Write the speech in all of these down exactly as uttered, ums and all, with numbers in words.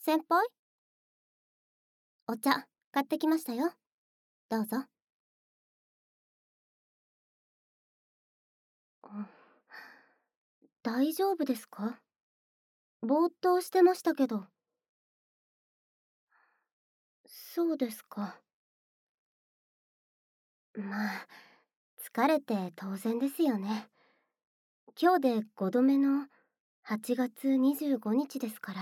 先輩、お茶買ってきましたよ。どうぞ。うん、大丈夫ですか？ぼーっとしてましたけど。そうですか。まあ、疲れて当然ですよね。今日でごどめのはちがつにじゅうごにちですから。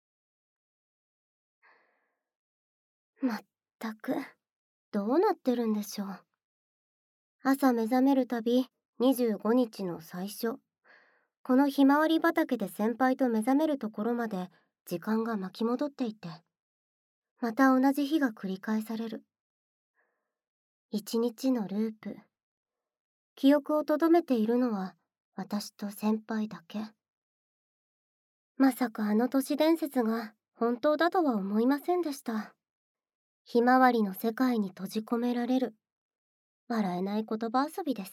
まったく、どうなってるんでしょう。朝目覚めるたびにじゅうごにちの最初、このひまわり畑で先輩と目覚めるところまで時間が巻き戻っていて、また同じ日が繰り返される。一日のループ。記憶をとどめているのは私と先輩だけ。まさかあの都市伝説が本当だとは思いませんでした。ひまわりの世界に閉じ込められる。笑えない言葉遊びです。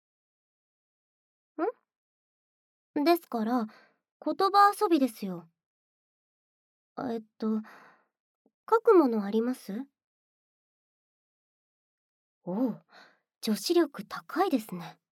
んですから、言葉遊びですよ。えっと、書くものあります？おお、女子力高いですね。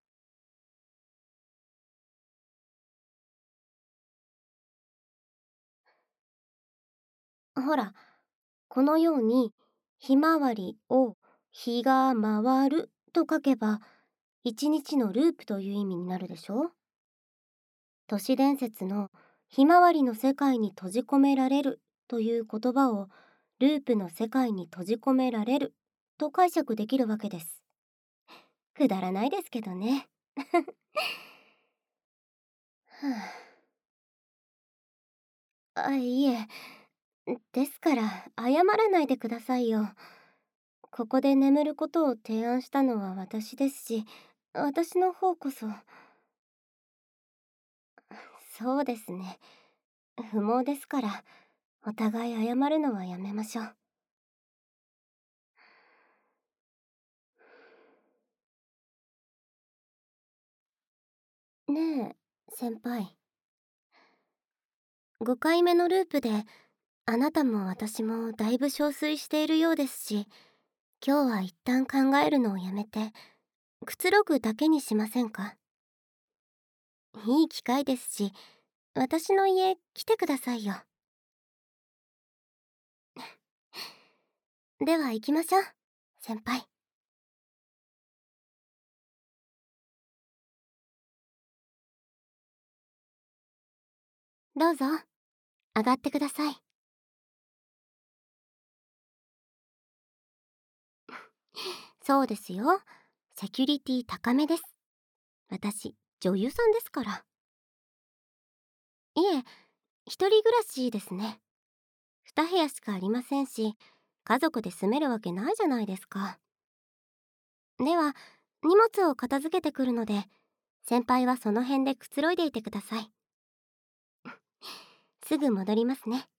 ほら、このように、ひまわりを日が回ると書けば、一日のループという意味になるでしょ。都市伝説のひまわりの世界に閉じ込められるという言葉をループの世界に閉じ込められると解釈できるわけです。くだらないですけどね。はあ、あ、いえ、ですから謝らないでくださいよ。ここで眠ることを提案したのは私ですし、私の方こそ。そうですね。不毛ですから、お互い謝るのはやめましょう。ねえ、先輩。ごかいめのループで、あなたも私もだいぶ憔悴しているようですし、今日は一旦考えるのをやめて、くつろぐだけにしませんか？いい機会ですし、私の家来てくださいよ。では行きましょう、先輩。どうぞ、上がってください。そうですよ。セキュリティ高めです。私、女優さんですから。いえ、一人暮らしですね。二部屋しかありませんし、家族で住めるわけないじゃないですか。では、荷物を片付けてくるので、先輩はその辺でくつろいでいてください。すぐ戻りますね。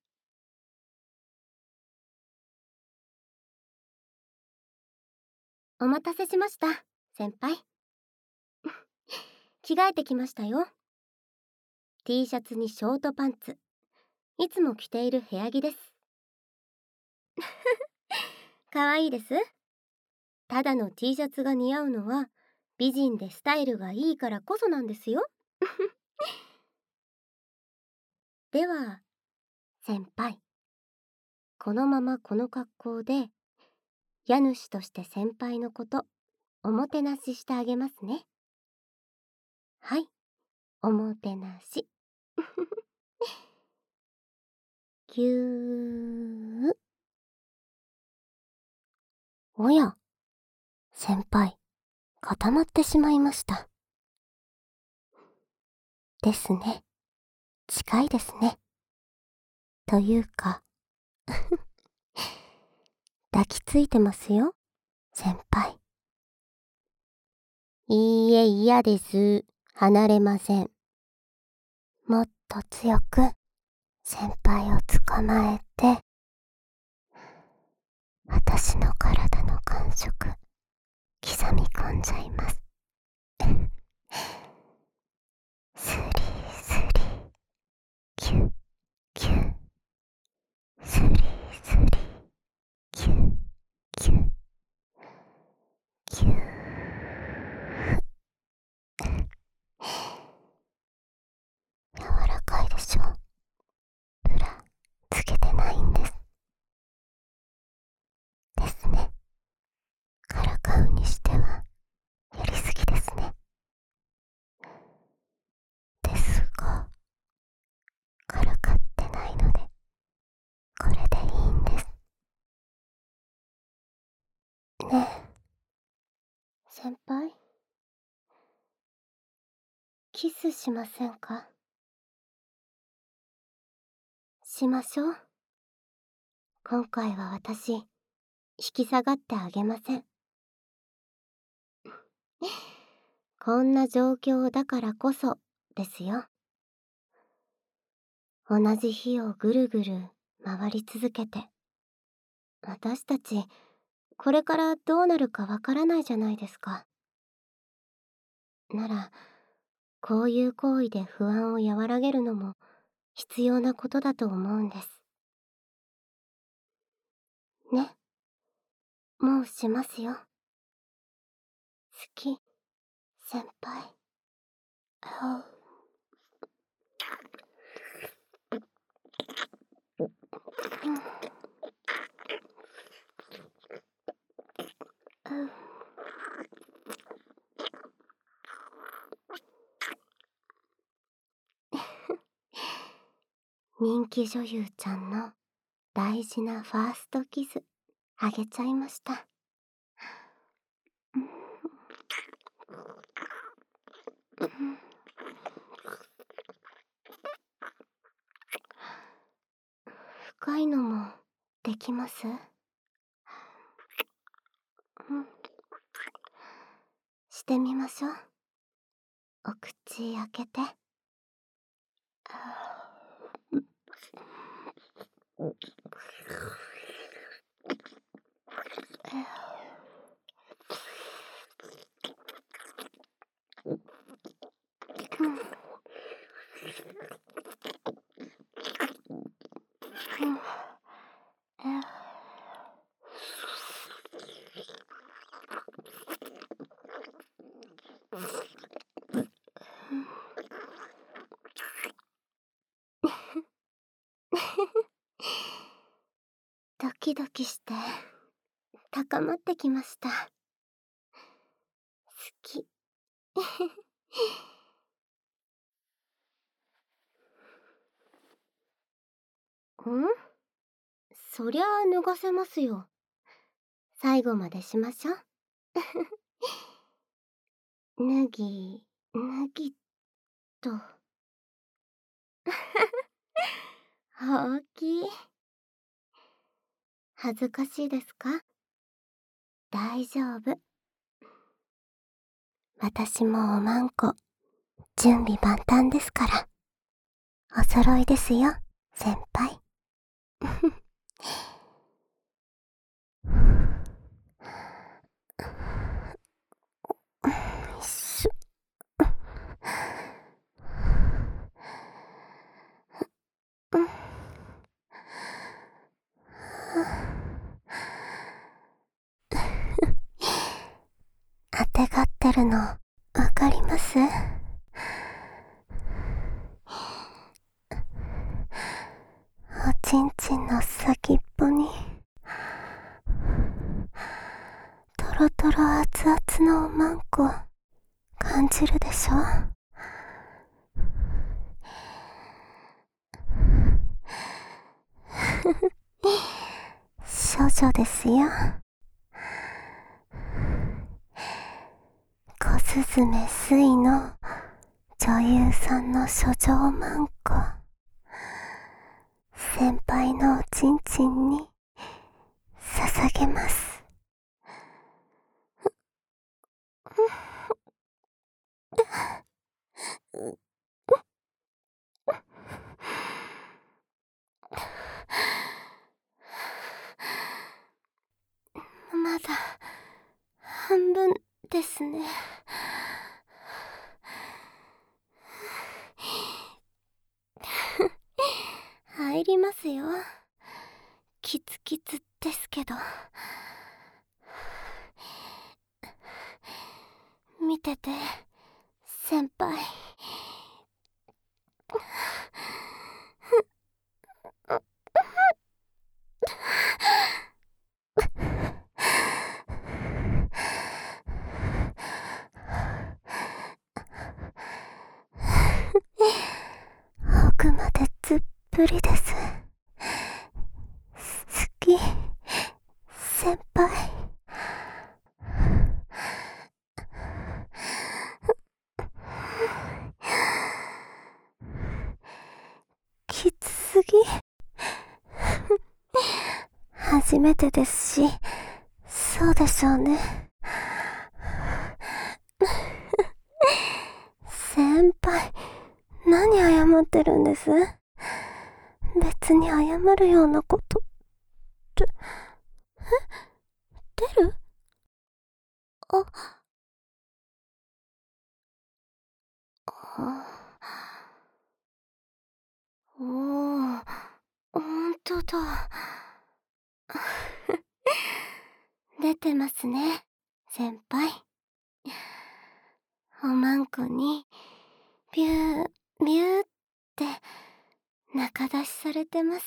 お待たせしました、先輩。着替えてきましたよ。T シャツにショートパンツ。いつも着ている部屋着です。かわいいです。ただの T シャツが似合うのは、美人でスタイルがいいからこそなんですよ。では、先輩。このままこの格好で、家主として先輩のこと、おもてなししてあげますね。はい、おもてなし。ぎゅー。おや、先輩、固まってしまいました。ですね。近いですね。というか、抱きついてますよ、先輩。いいえ、嫌です。離れません。もっと強く、先輩を捕まえて、私の体の感触、刻み込んじゃいます。スリースリー、キュッキュッ。 ねえ、先輩、キスしませんか？しましょう。今回は私、引き下がってあげません。こんな状況だからこそですよ。同じ日をぐるぐる回り続けて、私たちこれからどうなるかわからないじゃないですか。ならこういう行為で不安を和らげるのも必要なことだと思うんです。ね、もうしますよ。好き、先輩。あうん、人気女優ちゃんの大事なファーストキスあげちゃいました。深いのもできます？うん、してみましょう。お口開けて。ドキドキして高まってきました。好き。ん？そりゃあ脱がせますよ。最後までしましょう。脱ぎ、脱ぎと。ほうき。恥ずかしいですか？大丈夫。私もおまんこ、準備万端ですから。お揃いですよ、先輩。あてがってるのわかります？おちんちんの先っぽにとろとろ熱々のおまんこ感じるでしょ？少女ですよ。小雀水の女優さんの書状まんこ、先輩のおちんちんに捧げます。まだ半分ですね。入りますよ。キツキツですけど。見てて、先輩。奥までずっぷりです。好き、先輩。 すぎ。初めてですし、そうでしょうね。先輩、何謝ってるんです？別に謝るようなことって、え、出る？あ、あ、おー、ほんとだ。出てますね、先輩。おまんこに、ビュー、ビューって中出しされてます。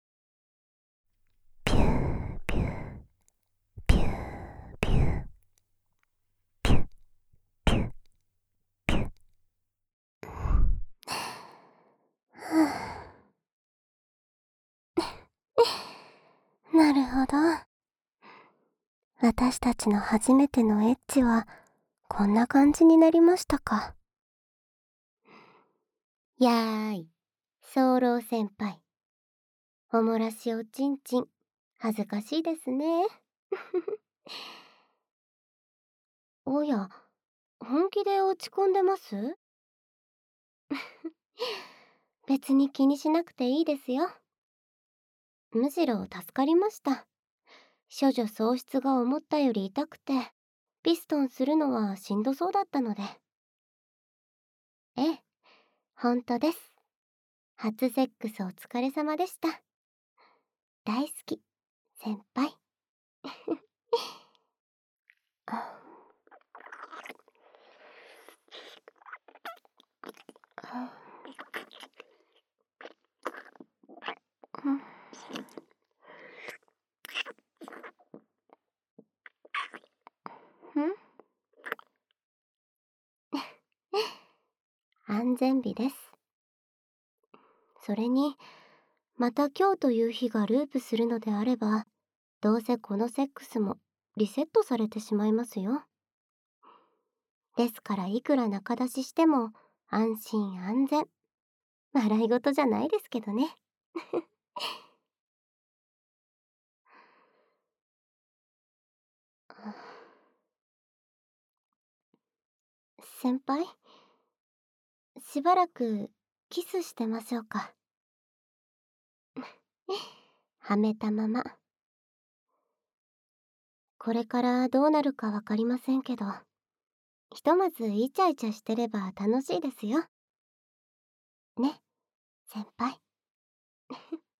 ビュー、ビュー、ビュー、ビュー、ビュー、ビュー、ビュー。なるほど。私たちの初めてのエッチはこんな感じになりましたか。やーい、早漏先輩。おもらしおちんちん、恥ずかしいですね。おや、本気で落ち込んでます？別に気にしなくていいですよ。むしろ助かりました。処女喪失が思ったより痛くて、ピストンするのはしんどそうだったので。ええ、ほんとです。初セックスお疲れ様でした。大好き、先輩。ん安全日です。それに、また今日という日がループするのであれば、どうせこのセックスもリセットされてしまいますよ。ですからいくら中出ししても安心安全。笑い事じゃないですけどね。先輩、しばらくキスしてましょうか。はめたまま。これからどうなるかわかりませんけど、ひとまずイチャイチャしてれば楽しいですよ。ね、先輩。